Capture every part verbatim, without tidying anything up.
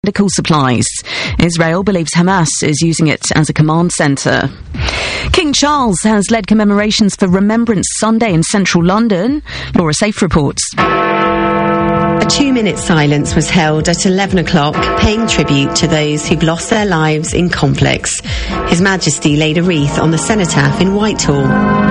medical supplies. Israel believes Hamas is using it as a command centre. King Charles has led commemorations for Remembrance Sunday in central London. Laura Safe reports. A two-minute silence was held at eleven o'clock, paying tribute to those who've lost their lives in conflicts. His Majesty laid a wreath on the cenotaph in Whitehall.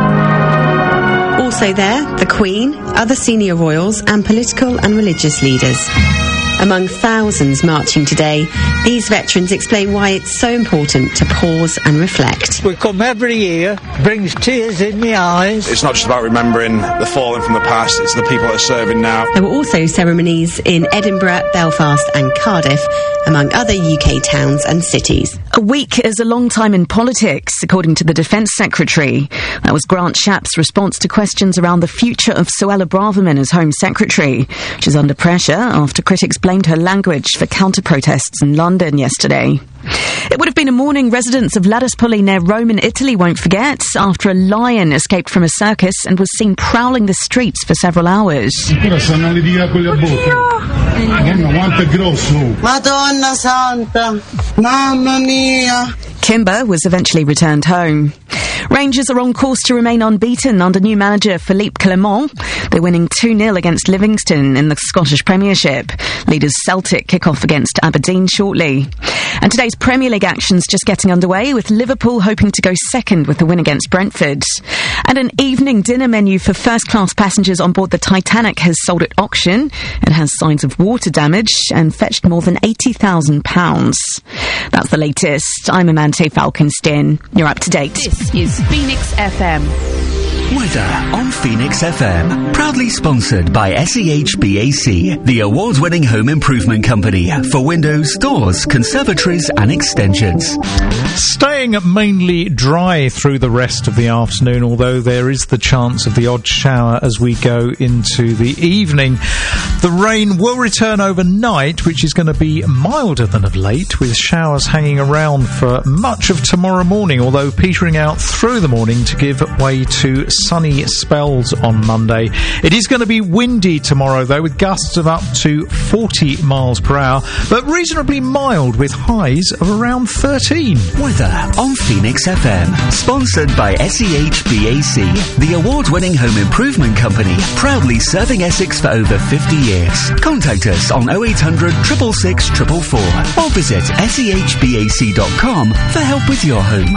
Also there, the Queen, other senior royals and political and religious leaders. Among thousands marching today, these veterans explain why it's so important to pause and reflect. We come every year, brings tears in the eyes. It's not just about remembering the fallen from the past, it's the people that are serving now. There were also ceremonies in Edinburgh, Belfast and Cardiff, among other U K towns and cities. A week is a long time in politics, according to the Defence Secretary. That was Grant Shapps' response to questions around the future of Suella Braverman as Home Secretary. She's under pressure after critics blamed her language for counter-protests in London yesterday. It would have been a morning residents of Ladispoli near Rome in Italy won't forget after a lion escaped from a circus and was seen prowling the streets for several hours. Madonna Santa, Mamma Mia. Kimber was eventually returned home. Rangers are on course to remain unbeaten under new manager Philippe Clement. They're winning two nil against Livingston in the Scottish Premiership. Leaders Celtic kick off against Aberdeen shortly. And today's Premier League action's just getting underway, with Liverpool hoping to go second with the win against Brentford. And an evening dinner menu for first-class passengers on board the Titanic has sold at auction. It has signs of water damage and fetched more than eighty thousand pounds. That's the latest. I'm Amante Falkenstein. You're up to date. This is Phoenix F M. Weather on Phoenix F M. Proudly sponsored by S E H B A C, the award-winning home improvement company for windows, doors, conservatories and extensions. Staying mainly dry through the rest of the afternoon, although there is the chance of the odd shower as we go into the evening. The rain will return overnight, which is going to be milder than of late, with showers hanging around for much of tomorrow morning, although petering out through the morning to give way to sunny spells on Monday. It is going to be windy tomorrow, though, with gusts of up to forty miles per hour, but reasonably mild with highs of around thirteen. Weather on Phoenix F M. Sponsored by S E H B A C, the award-winning home improvement company, proudly serving Essex for over fifty years. Contact us on oh eight hundred, six six six, four four four or visit S E H B A C dot com for help with your home.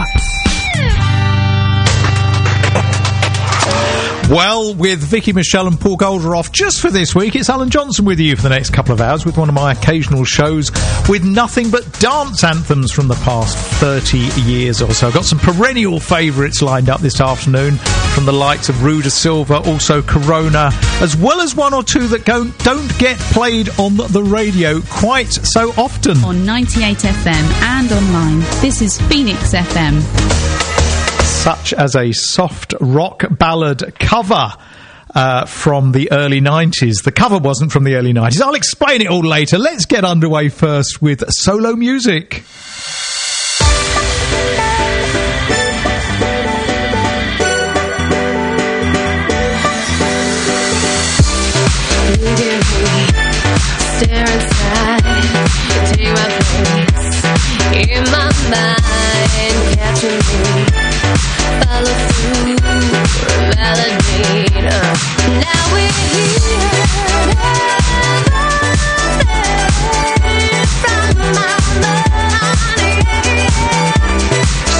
Well, with Vicky Michelle and Paul Golder off just for this week, it's Alan Johnson with you for the next couple of hours with one of my occasional shows with nothing but dance anthems from the past thirty years or so. I've got some perennial favourites lined up this afternoon from the likes of Ruda Silva, also Corona, as well as one or two that don't, don't get played on the radio quite so often. On ninety-eight F M and online, this is Phoenix F M. Such as a soft rock ballad cover uh, from the early nineties. The cover wasn't from the early nineties. I'll explain it all later. Let's get underway first with solo music. Stare inside, take my place in my mind, catching me. Follow through, validate. Uh, now we're here, from my mind.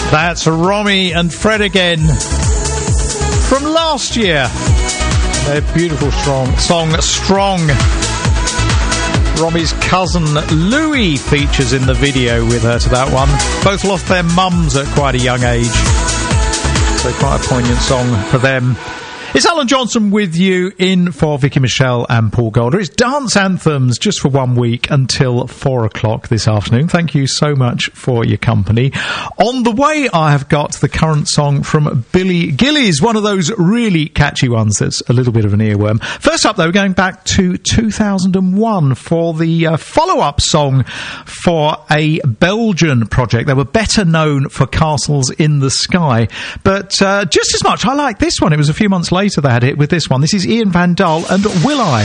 That's Romy and Fred again from last year. Their beautiful strong song, Strong. Romy's cousin Louis features in the video with her to that one. Both lost their mums at quite a young age, so quite a poignant song for them. It's Alan Johnson with you in for Vicky Michelle and Paul Golder. It's Dance Anthems just for one week until four o'clock this afternoon. Thank you so much for your company. On the way, I have got the current song from Billy Gillies, one of those really catchy ones that's a little bit of an earworm. First up, though, going back to two thousand one for the uh, follow-up song for a Belgian project. They were better known for Castles in the Sky, but uh, just as much, I like this one. It was a few months later they had it with this one. This is Ian Van Dahl and Will I?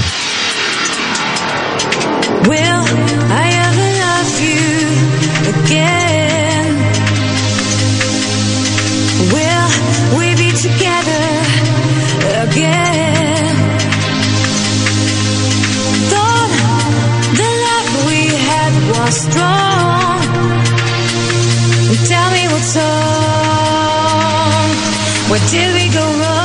Will I ever love you again? Will we be together again? Thought the love we had was strong. Tell me what's wrong. Where did we go wrong?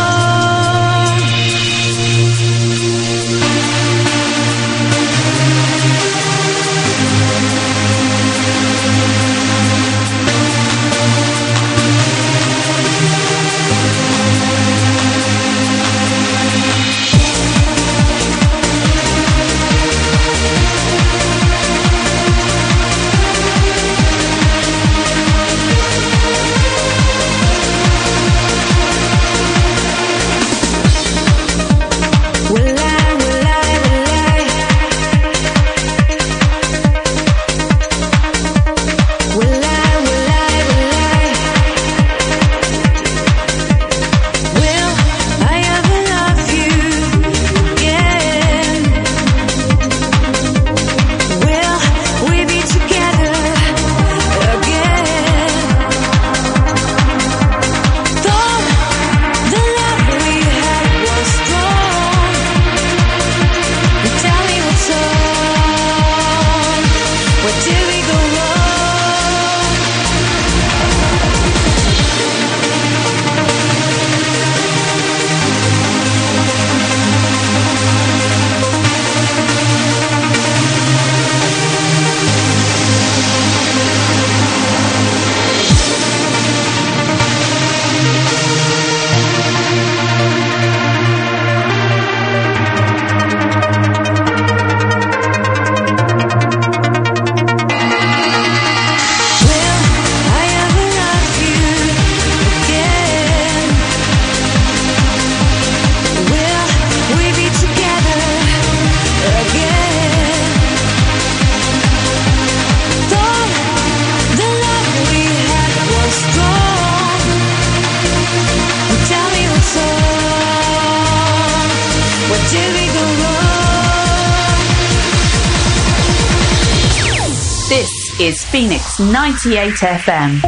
Is Phoenix ninety-eight F M.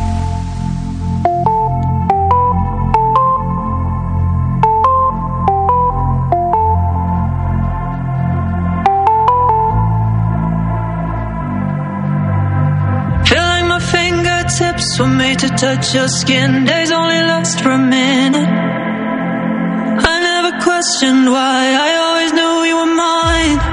Feel like my fingertips were made to touch your skin. Days only last for a minute. I never questioned why. I always knew you were mine.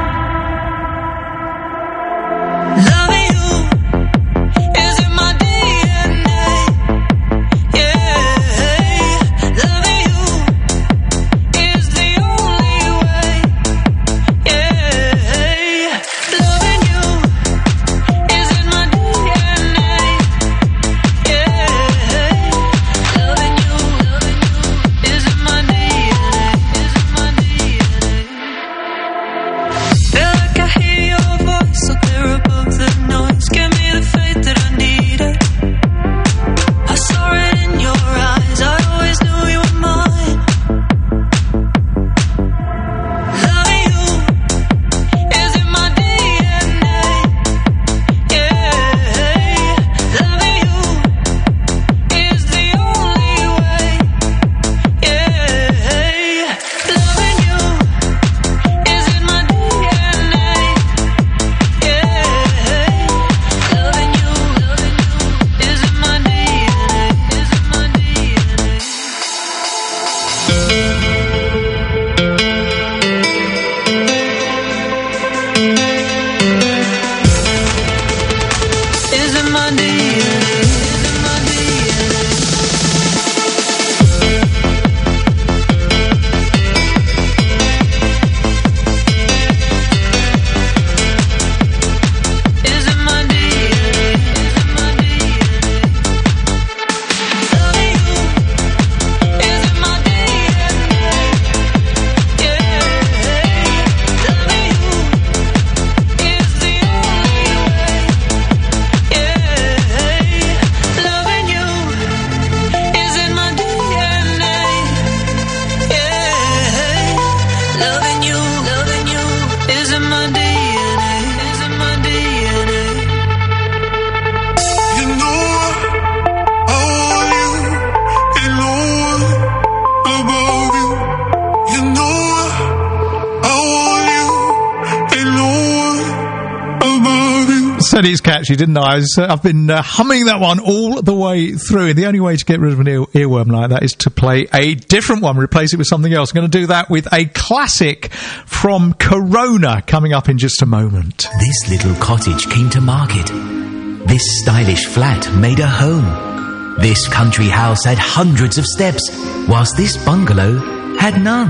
said it's catchy, didn't I? I was, uh, I've been uh, humming that one all the way through, and the only way to get rid of an ear- earworm like that is to play a different one, replace it with something else. I'm going to do that with a classic from Corona coming up in just a moment. This little cottage came to market. This stylish flat made a home. This country house had hundreds of steps, whilst this bungalow had none.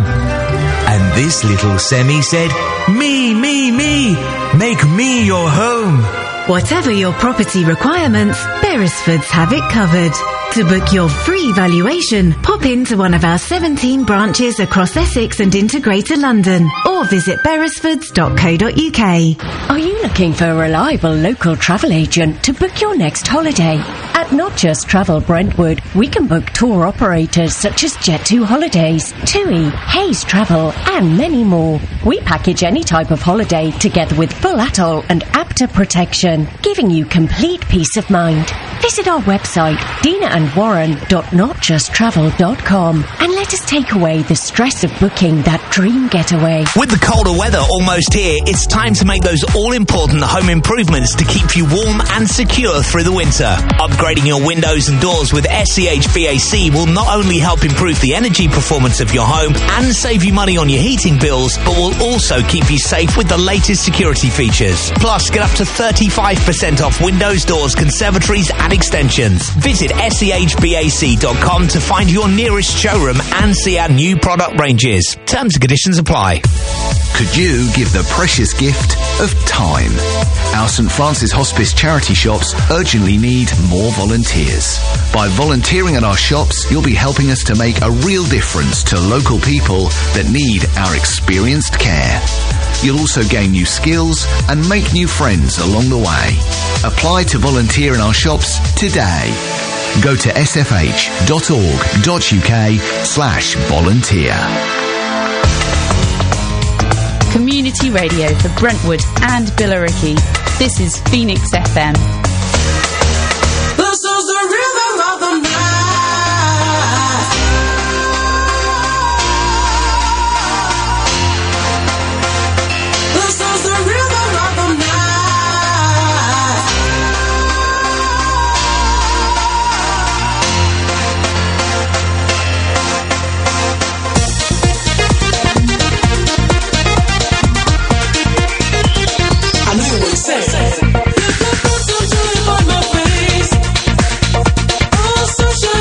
And this little semi said, me, me, me, make me your home. Whatever your property requirements, Beresfords have it covered. To book your free valuation, pop into one of our seventeen branches across Essex and into Greater London, or visit beresfords dot co dot uk. Are you looking for a reliable local travel agent to book your next holiday? At Not Just Travel Brentwood, we can book tour operators such as Jet two Holidays, TUI, Hayes Travel, and many more. We package any type of holiday together with full atoll and APTA protection, giving you complete peace of mind. Visit our website, dina and warren dot not just travel dot com, and let us take away the stress of booking that dream getaway. With the colder weather almost here, it's time to make those all-important home improvements to keep you warm and secure through the winter. Upgrading your windows and doors with S C H V A C will not only help improve the energy performance of your home and save you money on your heating bills, but will also keep you safe with the latest security features. Plus, get up to thirty-five percent off windows, doors, conservatories and extensions. Visit S C H V A C dot com to find your nearest showroom and see our new product ranges. Terms and conditions apply. Could you give the precious gift of time? Our St Francis Hospice charity shops urgently need more volunteers. By volunteering at our shops, you'll be helping us to make a real difference to local people that need our experienced care. You'll also gain new skills and make new friends along the way. Apply to volunteer in our shops today. Go to sfh.org.uk slash volunteer. Community radio for Brentwood and Billericay. This is Phoenix F M. This is the rhythm of the night. This is the rhythm of the night. I know what it says. On my face, oh, sunshine.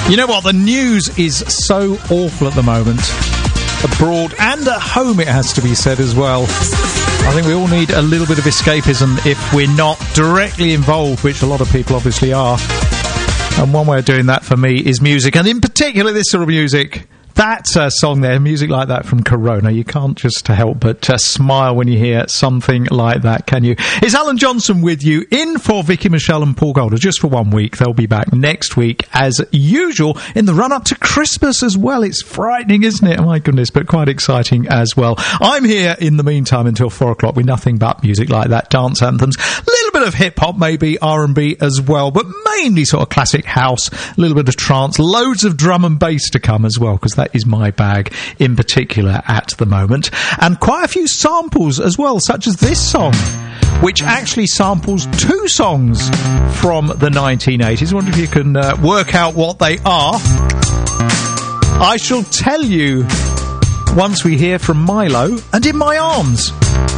You know what? The news is so awful at the moment. Abroad and at home, it has to be said as well. I think we all need a little bit of escapism if we're not directly involved, which a lot of people obviously are. And one way of doing that for me is music, and in particular this sort of music. That uh, song there, music like that from Corona, you can't just help but uh, smile when you hear something like that, can you? It's Alan Johnson with you, in for Vicky Michelle and Paul Golder, just for one week. They'll be back next week, as usual, in the run-up to Christmas as well. It's frightening, isn't it? Oh, my goodness, but quite exciting as well. I'm here in the meantime until four o'clock with nothing but music like that, dance anthems, a little bit of hip-hop, maybe R and B as well, but mainly sort of classic house, a little bit of trance, loads of drum and bass to come as well, because that is my bag in particular at the moment, and quite a few samples as well, such as this song, which actually samples two songs from the nineteen eighties. I wonder if you can uh, work out what they are. I shall tell you once we hear from Milo and In My Arms.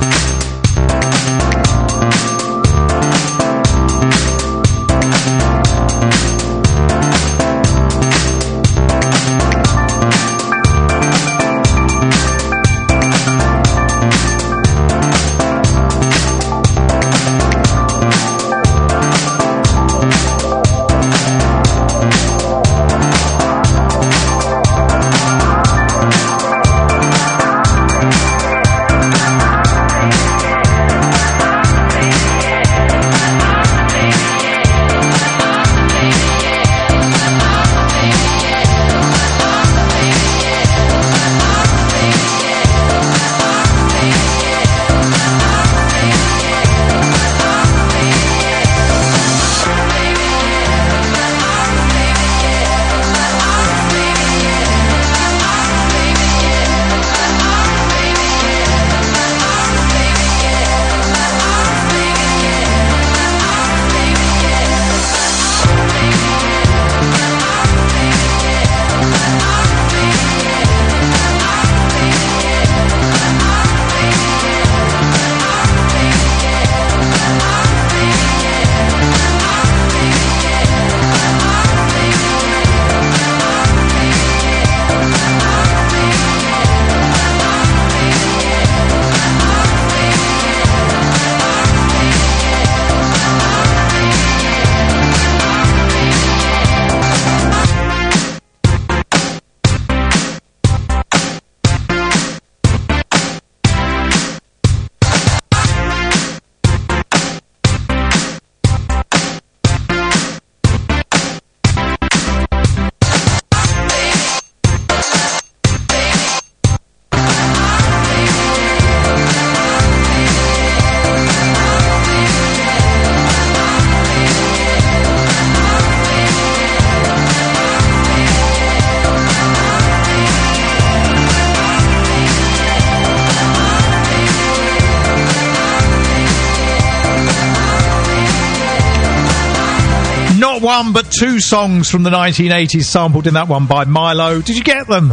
One but two songs from the nineteen eighties sampled in that one by Milo. Did you get them?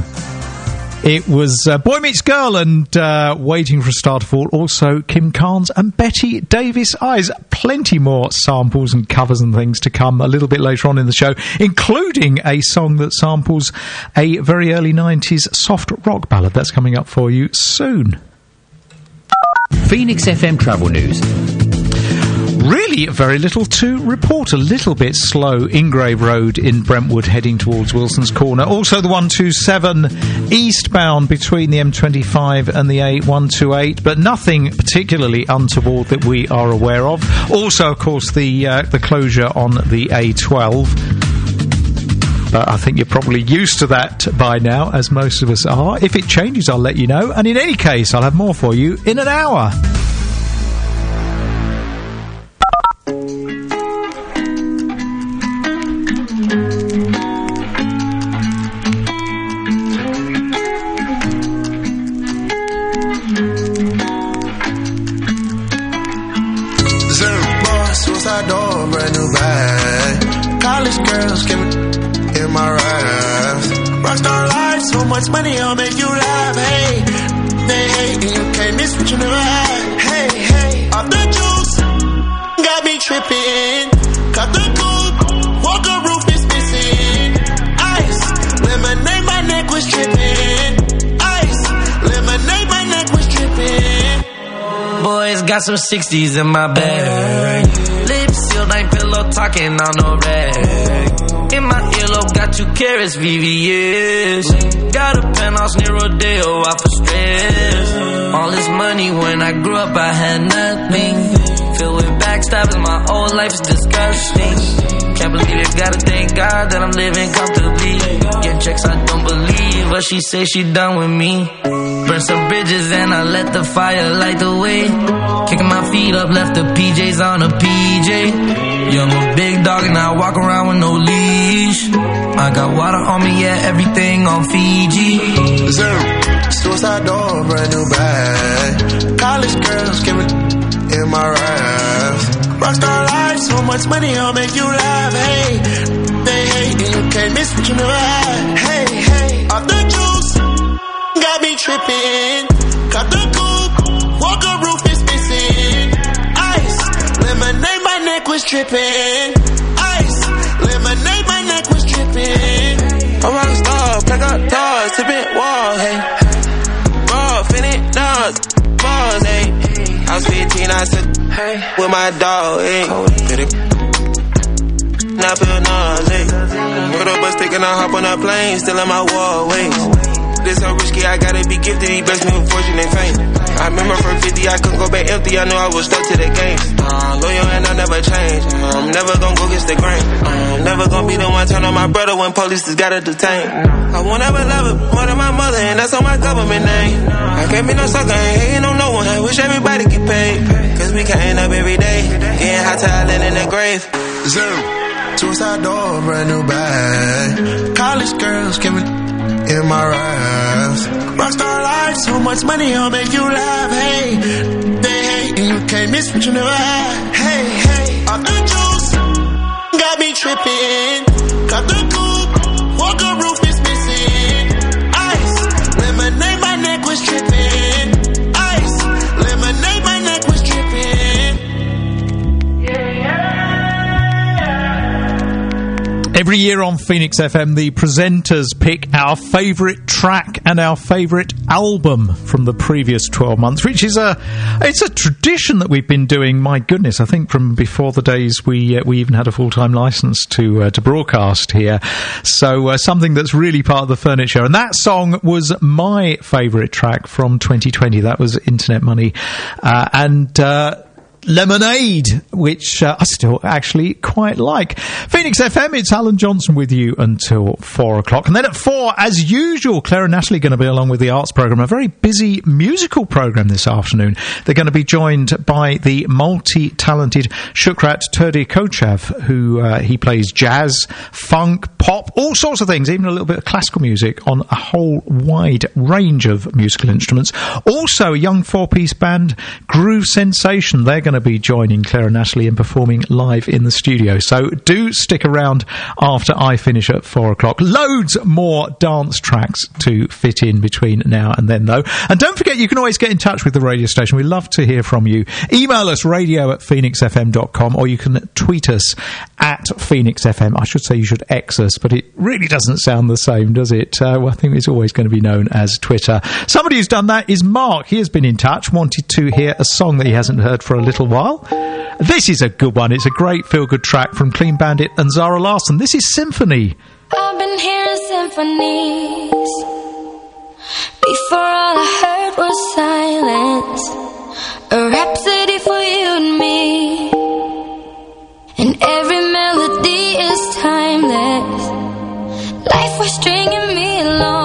It was uh, Boy Meets Girl and uh, Waiting for a Star to Fall. Also Kim Carnes and Betty Davis Eyes. Plenty more samples and covers and things to come a little bit later on in the show, including a song that samples a very early nineties soft rock ballad. That's coming up for you soon. Phoenix F M Travel News. Really very little to report. A little bit slow Ingrave Road in Brentwood heading towards Wilson's Corner. Also the one two seven eastbound between the M twenty-five and the A one twenty-eight, but nothing particularly untoward that we are aware of. Also, of course, the uh, the closure on the A twelve. But I think you're probably used to that by now, as most of us are. If it changes, I'll let you know. And in any case, I'll have more for you in an hour. Much money, I'll make you laugh. Hey, they hate and you can't miss what you never had. Hey, hey, off the juice, got me tripping. Cut the coupe, walker roof is missing. I got some sixties in my bag. Lips sealed, ain't pillow talking on no rag. In my earlobe, got two carats, V V S. Got a penthouse near Rodeo, out for stress. All this money, when I grew up, I had nothing. Filled with backstabbing, my whole life is disgusting. Can't believe it, gotta thank God that I'm living comfortably. Get checks, I don't believe, but she say she done with me. Burn some bridges and I let the fire light the way. Kicking my feet up, left the P Js on a P J. Young a big dog and I walk around with no leash. I got water on me, yeah, everything on Fiji. Zero, suicide door, brand new bag. College girls give it in my raps. Rockstar life, so much money, I'll make you laugh. Hey, they hate and you can't miss what you never had. Hey, hey, off the juice, got me tripping. Cut the coupe, walker roof is missing. Ice, lemonade, my neck was dripping. Ice, lemonade, my neck was dripping. I'm a rockstar, pack up doors, tipping walls, hey. Raw, finit, dogs, balls, hey. I was fifteen, I said, hey, with my dog, hey. Now I feel nauseous. Put up a stick and I hop on a plane, still in my wall, ways. This so risky, I gotta be gifted, he blessed me with fortune and fame. I remember from fifty, I couldn't go back empty, I knew I was stuck to the game. Uh, loyal and I never change, I'm never gonna go against the grain. I'm never gonna be the one turn on my brother when police just gotta detain. I won't ever love it more than my mother, and that's on my government name. I can't be no sucker, ain't hating on no one, I wish everybody get paid. Cause we counting up every day, getting hot talent in the grave. Zero, suicide door, brand new bag. College girls give me in my raps. Rockstar life, so much money, I'll make you laugh. Hey, they hate and you can't miss what you never had. Hey, hey, off the juice, got me tripping. Cut the coupe, walker roof is missing. Ice, lemonade, my neck was dripping. Ice, lemonade, my neck was dripping. Yeah, yeah. Every year on Phoenix F M, the presenters pick our favourite track and our favourite album from the previous twelve months, which is a it's a tradition that we've been doing. My goodness, I think from before the days we uh, we even had a full time licence to uh, to broadcast here. So uh, something that's really part of the furniture. And that song was my favourite track from twenty twenty. That was Internet Money, uh, and. Uh, Lemonade, which uh, I still actually quite like. Phoenix F M, it's Alan Johnson with you until four o'clock. And then at four, as usual, Claire and Natalie are going to be along with the arts programme. A very busy musical programme this afternoon. They're going to be joined by the multi-talented Shukrat Turdi-Kochav, who uh, he plays jazz, funk, pop, all sorts of things, even a little bit of classical music on a whole wide range of musical instruments. Also, a young four-piece band, Groove Sensation. They're going to be joining Claire and Natalie and performing live in the studio. So do stick around after I finish at four o'clock. Loads more dance tracks to fit in between now and then, though. And don't forget, you can always get in touch with the radio station. We'd love to hear from you. Email us, radio at phoenix f m dot com, or you can tweet us at Phoenix F M. I should say you should X us, but it really doesn't sound the same, does it? Uh, well, I think it's always going to be known as Twitter. Somebody who's done that is Mark. He has been in touch, wanted to hear a song that he hasn't heard for a little while. This is a good one. It's a great feel-good track from Clean Bandit and Zara Larsson. This is Symphony. I've been hearing symphonies. Before all I heard was silence. A rhapsody for you and me. And every melody is timeless. Life was stringing me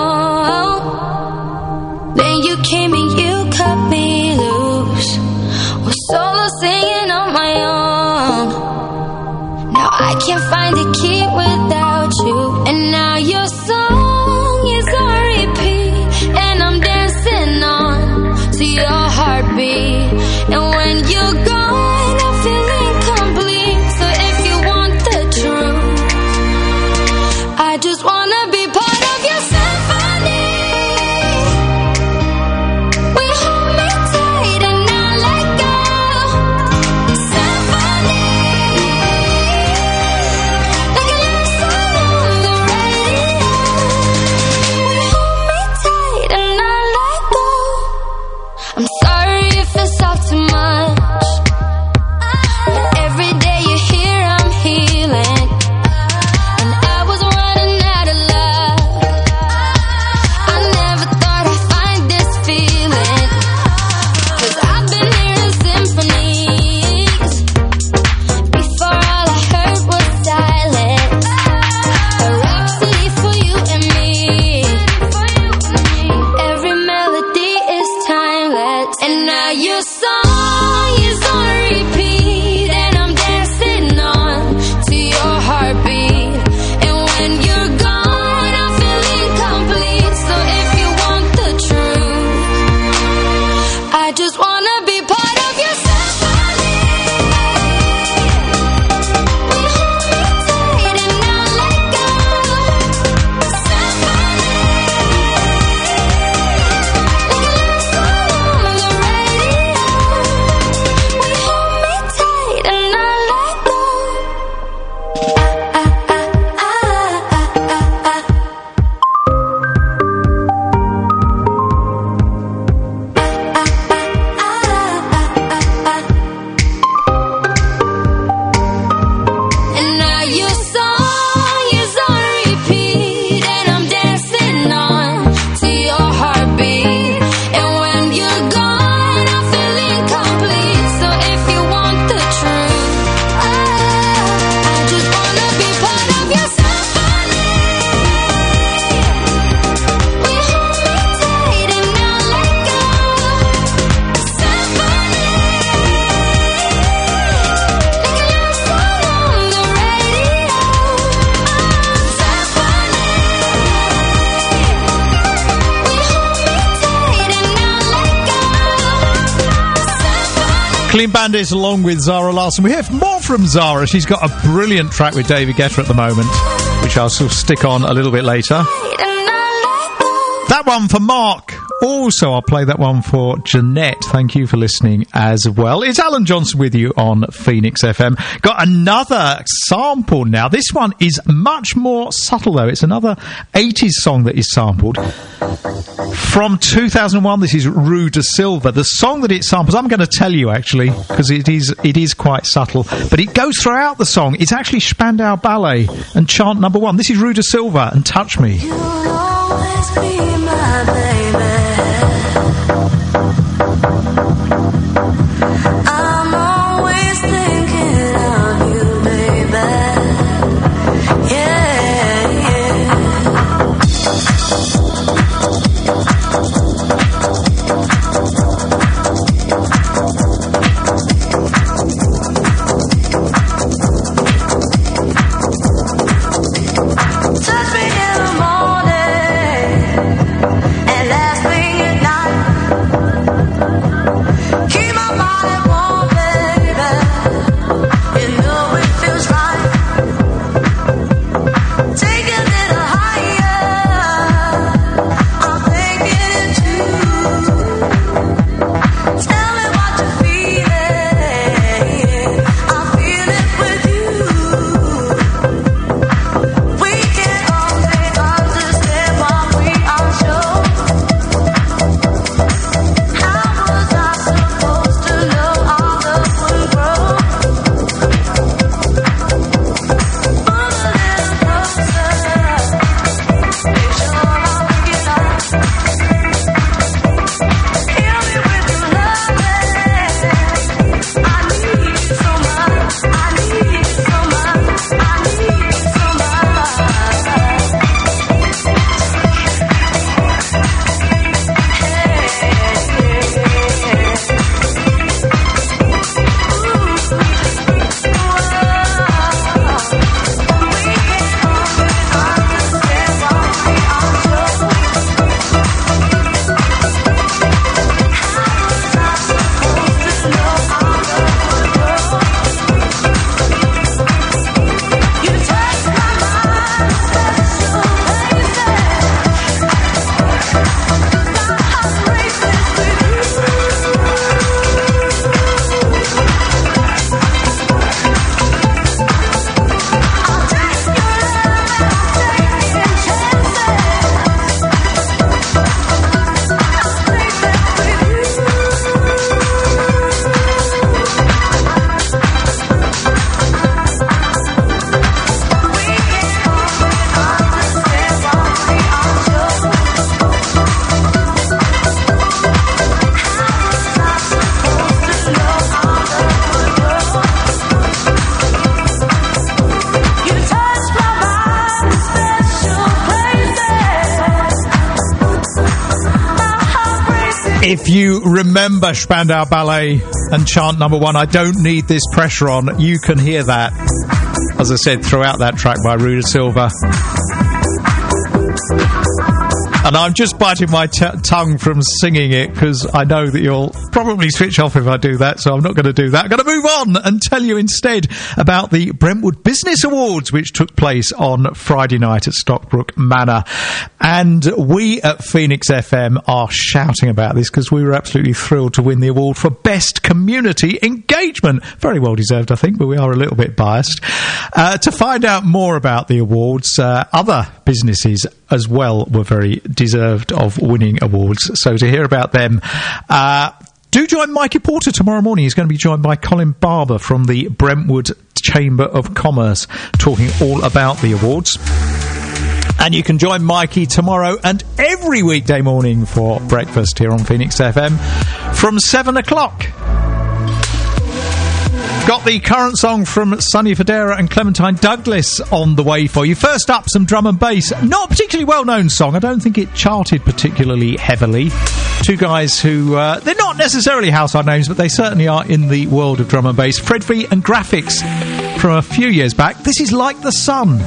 along. Then you came and you cut me loose. Was solo singing on my own. Now I can't find a key without you. And now your song is already Clean Bandit along with Zara Larsson. We hear more from Zara. She's got a brilliant track with David Guetta at the moment, which I'll sort of stick on a little bit later. That one for Mark. Also, I'll play that one for Jeanette. Thank you for listening as well. It's Alan Johnson with you on Phoenix F M. Got another sample now. This one is much more subtle, though. It's another eighties song that is sampled. From two thousand one, this is Rue de Silva. The song that it samples, I'm going to tell you, actually, because it is it is quite subtle, but it goes throughout the song. It's actually Spandau Ballet and chant number one. This is Rue de Silva and Touch Me. You'll always be my baby. I'm always thinking of you, baby. Yeah, yeah. Touch me in the morning and last thing at night. Keep my body warm, baby. You know it feels right. Take it a little higher. I'm thinking it too. Tell me what you're feeling. I feel it with you. We can only understand what we are shown. How was I supposed to know our love would grow? Move a little closer. Make sure I pick it up. Heal me with your love. I need you so much. I need you so much. I need you so If you remember Spandau Ballet and chant number one, I don't need this pressure on. You can hear that, as I said, throughout that track by Rue de Silva. And I'm just biting my t- tongue from singing it because I know that you'll probably switch off if I do that, so I'm not going to do that. I'm going to move on and tell you instead about the Brentwood Business Awards, which took place on Friday night at Stockbrook Manor. And we at Phoenix F M are shouting about this because we were absolutely thrilled to win the award for Best Community Engagement. Very well deserved, I think, but we are a little bit biased. Uh, to find out more about the awards, uh, other businesses as well were very deserved of winning awards. So to hear about them, uh, do join Mikey Porter tomorrow morning. He's going to be joined by Colin Barber from the Brentwood Chamber of Commerce, talking all about the awards. And you can join Mikey tomorrow and every weekday morning for breakfast here on Phoenix F M from seven o'clock. Got the current song from Sonny Fodera and Clementine Douglas on the way for you. First up, some drum and bass. Not a particularly well-known song. I don't think it charted particularly heavily. Two guys who, uh, they're not necessarily household names, but they certainly are in the world of drum and bass. Fred V and Graphics from a few years back. This is Like the Sun.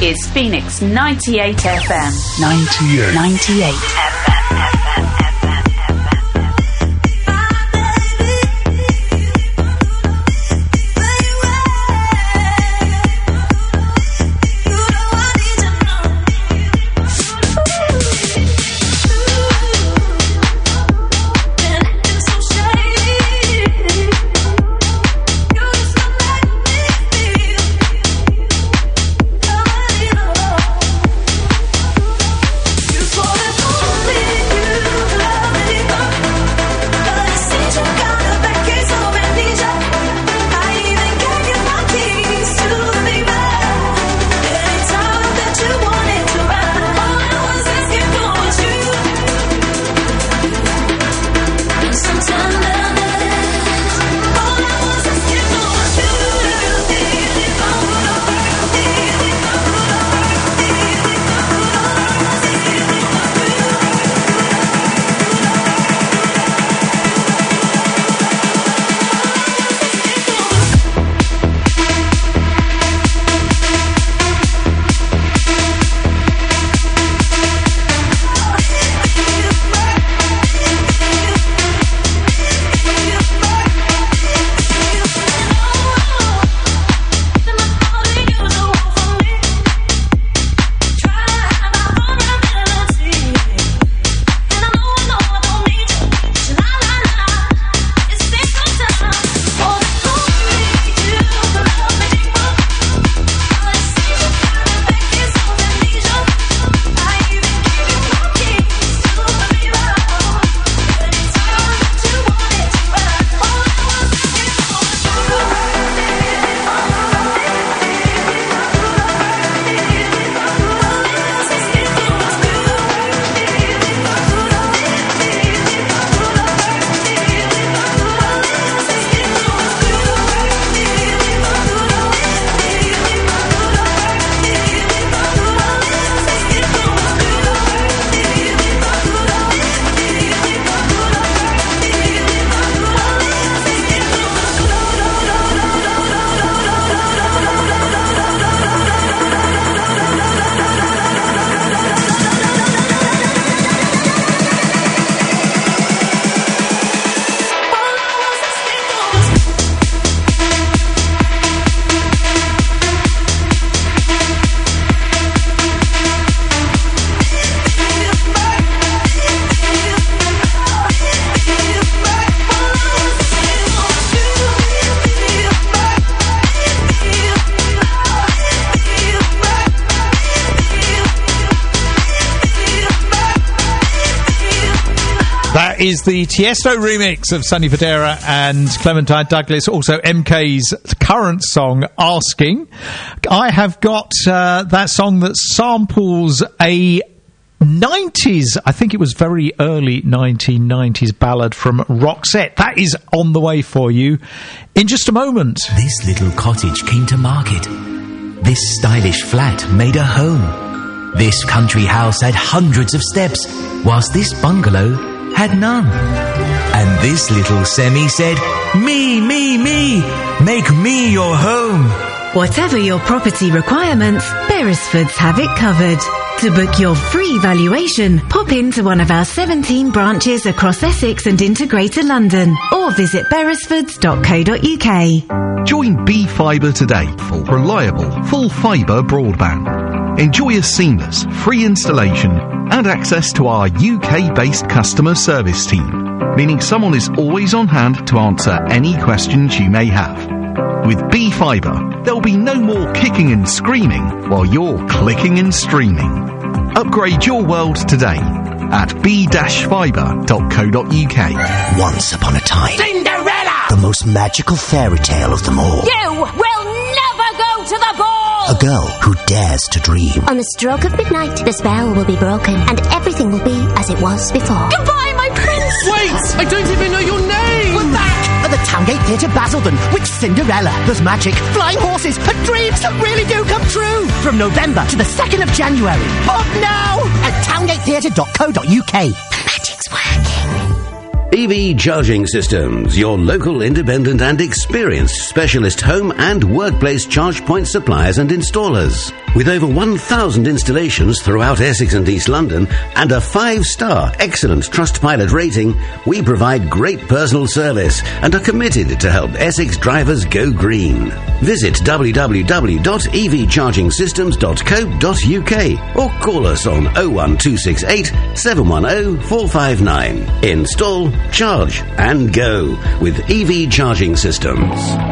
is Phoenix ninety-eight F M. ninety-eight. ninety-eight F M. Is the Tiesto remix of Sonny Fodera and Clementine Douglas, also M K's current song, Asking. I have got uh, that song that samples a nineties, I think it was very early nineteen nineties ballad from Roxette. That is on the way for you in just a moment. This little cottage came to market. This stylish flat made a home. This country house had hundreds of steps, whilst this bungalow had none. And this little semi said, me, me, me, make me your home. Whatever your property requirements, Beresfords have it covered. To book your free valuation, pop into one of our seventeen branches across Essex and into Greater London, or visit beresfords dot co dot uk. Join B Fibre today for reliable, full fibre broadband. Enjoy a seamless, free installation and access to our U K-based customer service team, meaning someone is always on hand to answer any questions you may have. With B Fibre, there'll be no more kicking and screaming while you're clicking and streaming. Upgrade your world today at b dash fibre dot co dot uk. Once upon a time, Cinderella! the most magical fairy tale of them all. You will never go to the ball! A girl who dares to dream. On the stroke of midnight, the spell will be broken, and everything will be as it was before. Goodbye, my prince! Wait! I don't even know your name! We're back at the Towngate Theatre Basildon with Cinderella. There's magic, flying horses, and dreams that really do come true. From November to the second of January. Book now at towngate theatre dot co dot uk. The magic's working. E V Charging Systems, your local independent and experienced specialist home and workplace charge point suppliers and installers. With over one thousand installations throughout Essex and East London and a five-star excellent Trustpilot rating, we provide great personal service and are committed to help Essex drivers go green. Visit w w w dot e v charging systems dot co dot u k or call us on oh one two six eight, seven one oh, four five nine. Install, charge and go with E V Charging Systems.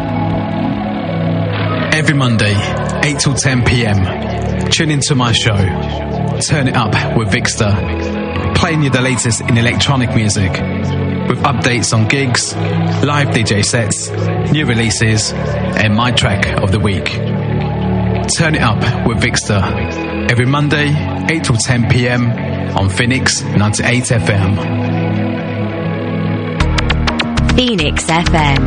Every Monday, eight till ten p m, tune into my show, Turn It Up with Vixter, playing you the latest in electronic music, with updates on gigs, live D J sets, new releases, and my track of the week. Turn It Up with Vixter, every Monday, eight till ten p m on Phoenix ninety-eight F M. Phoenix F M.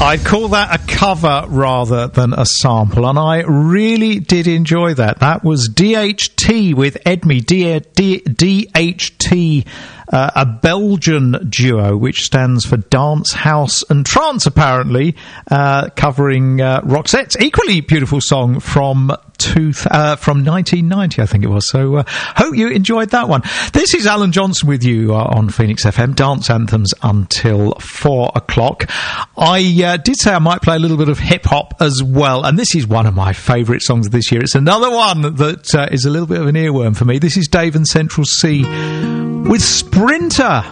I'd call that a cover rather than a sample, and I really did enjoy that. That was D H T with Edme, D- D- D H T, uh, a Belgian duo which stands for Dance, House and Trance, apparently, uh, covering uh, Roxette's equally beautiful song from two, uh, from nineteen ninety, I think it was. So uh, hope you enjoyed that one. This is Alan Johnson with you uh, on Phoenix F M, Dance Anthems until four o'clock. I uh, did say I might play a little bit of hip-hop as well, and this is one of my favourite songs of this year. It's another one that uh, is a little bit of an earworm for me. This is Dave and Central C with Sprinter.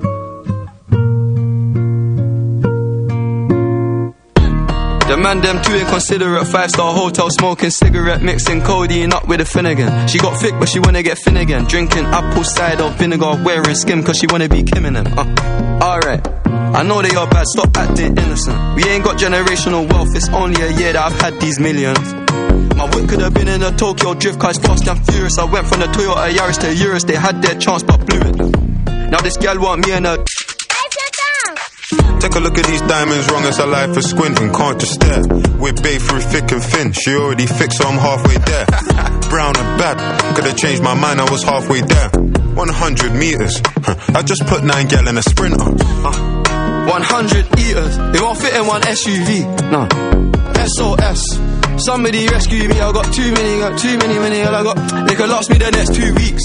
The man them too inconsiderate, five-star hotel smoking cigarette, mixing codeine up with a Finnegan. She got thick but she wanna get Finnegan, drinking apple cider vinegar, wearing skim cause she wanna be Kim and them. uh, Alright, I know they are bad, stop acting innocent. We ain't got generational wealth, it's only a year that I've had these millions. My whip could have been in a Tokyo drift car, it's fast and furious. I went from the Toyota Yaris to Urus, they had their chance but blew it. Now this gal want me and her. Take a look at these diamonds, wrong as a life for squinting, can't just stare. We're bae through thick and thin, she already fixed so I'm halfway there. Brown and bad, could've changed my mind, I was halfway there. one hundred meters, I just put nine gal in a sprinter. uh, one hundred eaters, it won't fit in one S U V, no. S O S, somebody rescue me, I got too many, got too many, many, all I got, they could last me the next two weeks.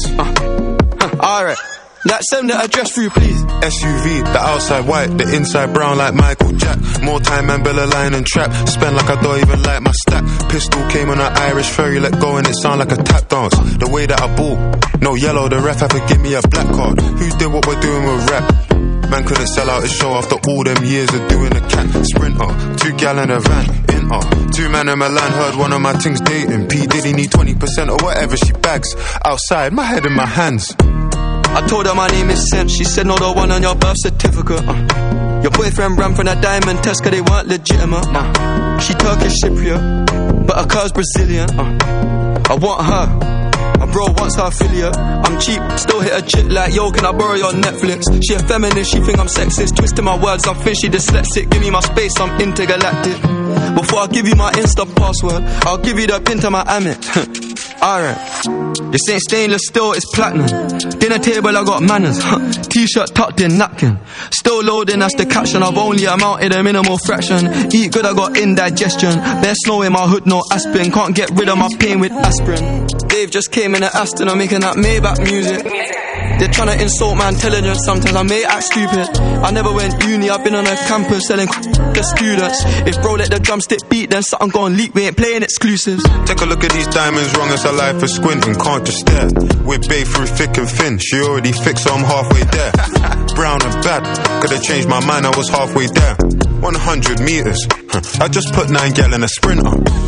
uh, Alright, let's send the address through, please. S U V, the outside white, the inside brown like Michael Jack. More time and Bella line and trap. Spend like I don't even like my stack. Pistol came on an Irish ferry, let go and it sound like a tap dance. The way that I bought, no yellow, the ref had to give me a black card. Who did what we're doing with rap? Man couldn't sell out his show after all them years of doing a cat. Sprinter, two gal in a van, in uh, two man in Milan, heard one of my things dating. P Diddy need twenty percent or whatever she bags. Outside, my head in my hands. I told her my name is Sim, she said no, the one on your birth certificate. uh. Your boyfriend ran from that diamond test cause they weren't legitimate. uh. She Turkish Cypriot, but her car's Brazilian. uh. I want her, my bro wants her affiliate. I'm cheap, still hit a chick like, yo, can I borrow your Netflix? She a feminist, she think I'm sexist, twisting my words, I think she dyslexic. Give me my space, I'm intergalactic. Before I give you my Insta password, I'll give you the pin to my Amex. Alright, this ain't stainless steel, it's platinum. Dinner table, I got manners. T-shirt tucked in, napkin. Still loading, that's the caption. I've only amounted a minimal fraction. Eat good, I got indigestion. Bare snow in my hood, no aspirin. Can't get rid of my pain with aspirin. Dave just came in at Aston, I'm making that Maybach music. They're trying to insult my intelligence, sometimes I may act stupid. I never went uni, I've been on a campus selling to students. If bro let the drumstick beat, then something gon' leak, we ain't playing exclusives. Take a look at these diamonds, wrong as a life for squinting, can't just stare. We're bae through thick and thin, she already fixed so I'm halfway there. Brown and bad, could've changed my mind, I was halfway there. one hundred meters, I just put nine gal in a sprinter.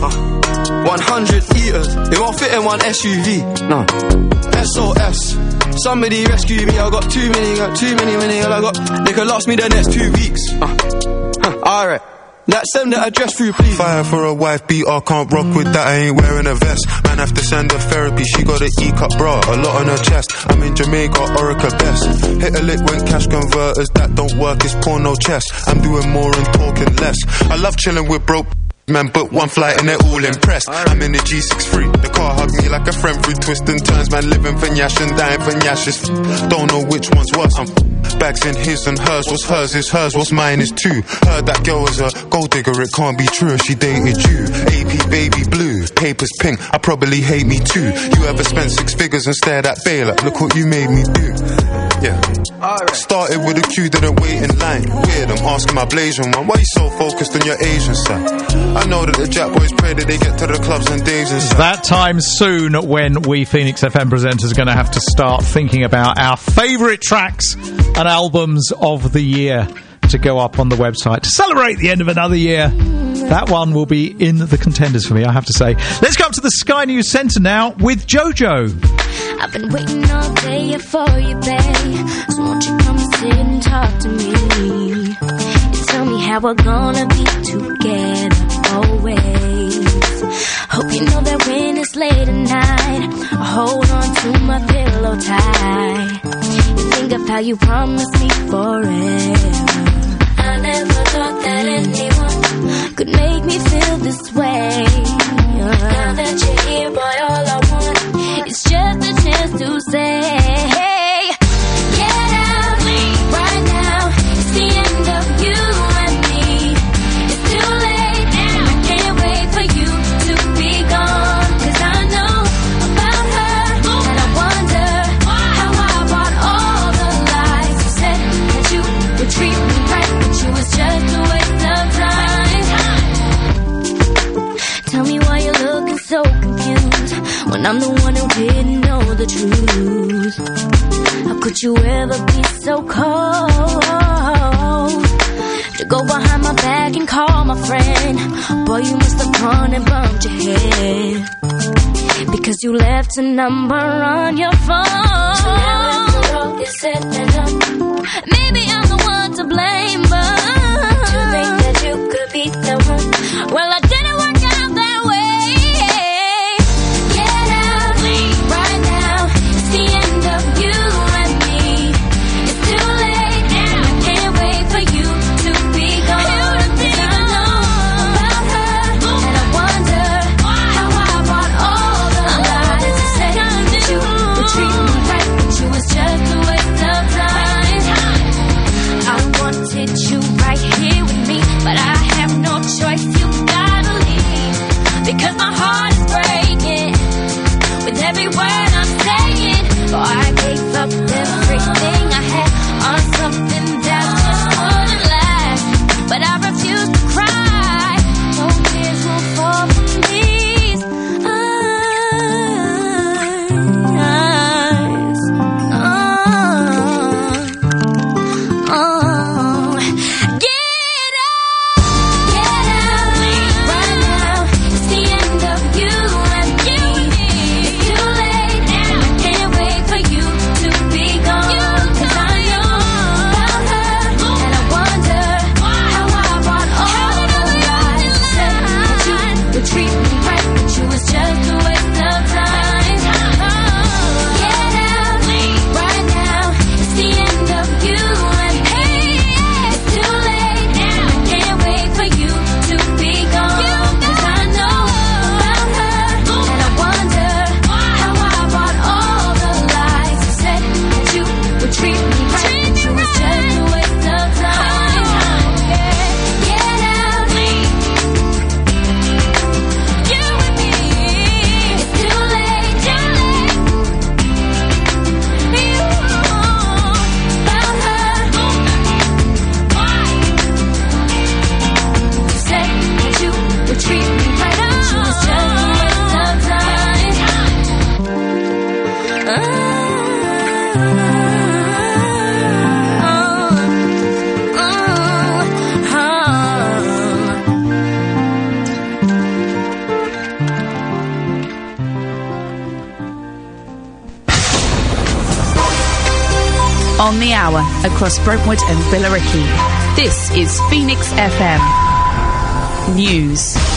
uh, one hundred eaters, it won't fit in one S U V, no. S O S, somebody rescue me, I got too many, got too many, many, all I got, they could last me the next two weeks. uh, Alright, let's send the address through, please. Fire for a wife beater, can't rock with that, I ain't wearing a vest. Man have to send her therapy, she got an E-cup bra, a lot on her chest. I'm in Jamaica, Orica best. Hit a lick when cash converters, that don't work, it's porno chest. I'm doing more and talking less. I love chilling with broke man, booked one flight and they're all impressed. I'm in the G six three, the car hugged me like a friend through twists and turns. Man living for Nyash and dying for Nyash. Don't know which one's worse. I'm bags in his and hers. What's hers is hers, what's mine is too. Heard that girl was a gold digger, it can't be true. She dated you. A P baby blue, papers pink, I probably hate me too. You ever spent six figures and stared at Baylor? Look what you made me do. Yeah. Started with a queue, didn't wait in line. Weird, I'm asking my Blasian one, why you so focused on your Asian side? I know that the Jack boys pray that they get to the clubs and days and stuff. That time soon when we Phoenix F M presenters are going to have to start thinking about our favourite tracks and albums of the year to go up on the website to celebrate the end of another year. That one will be in the contenders for me, I have to say. Let's go up to the Sky News Centre now with Jojo. I've been waiting all day for you, babe. So won't you come sit and talk to me? And tell me how we're gonna be together always. Hope you know that when it's late at night, I hold on to my pillow tight. You think of how you promised me forever. I never thought that anyone treat me right, but you was just a waste of time. Tell me why you're looking so confused when I'm the one who didn't know the truth. How could you ever be so cold to go behind my back and call my friend? Boy, you must have gone and bumped your head because you left a number on your phone. So now after all is said and done, maybe I'm the one to blame, but to think that you could be the one, well, I didn't work out that way. Get out, leave right now. It's the end of you and me. It's too late now. I can't wait for you to be gone. 'Cause I know about her, and I wonder how I bought all the lies. You said that you would treat me right, but you was just a waste of time. I wanted you right here with me, but I have no choice. You gotta leave because my heart is breaking with every word I'm saying. Boy, I gave up everything I had on something that just wouldn't last, but I refuse to cry. No tears will fall from these eyes. Oh, oh. Get out, get out, leave right now. It's the end of you and me. It's too late now. I can't wait for you to be gone. 'Cause I know about her, and I wonder how I brought all the lies. You said that you would treat me right, but you was just a waste of time. Get out, leave right now. It's the end of you and me. It's too late now. I can't wait for you to be gone. 'Cause I know about her, and I wonder how I bought all the lies. You said that you would treat me right, but you was just a waste of time. Get out, leave you and me. It's too late, too late. You about her. You said that you would treat me right, but you was just a waste of time. On the hour, across Brentwood and Billericay. This is Phoenix F M News.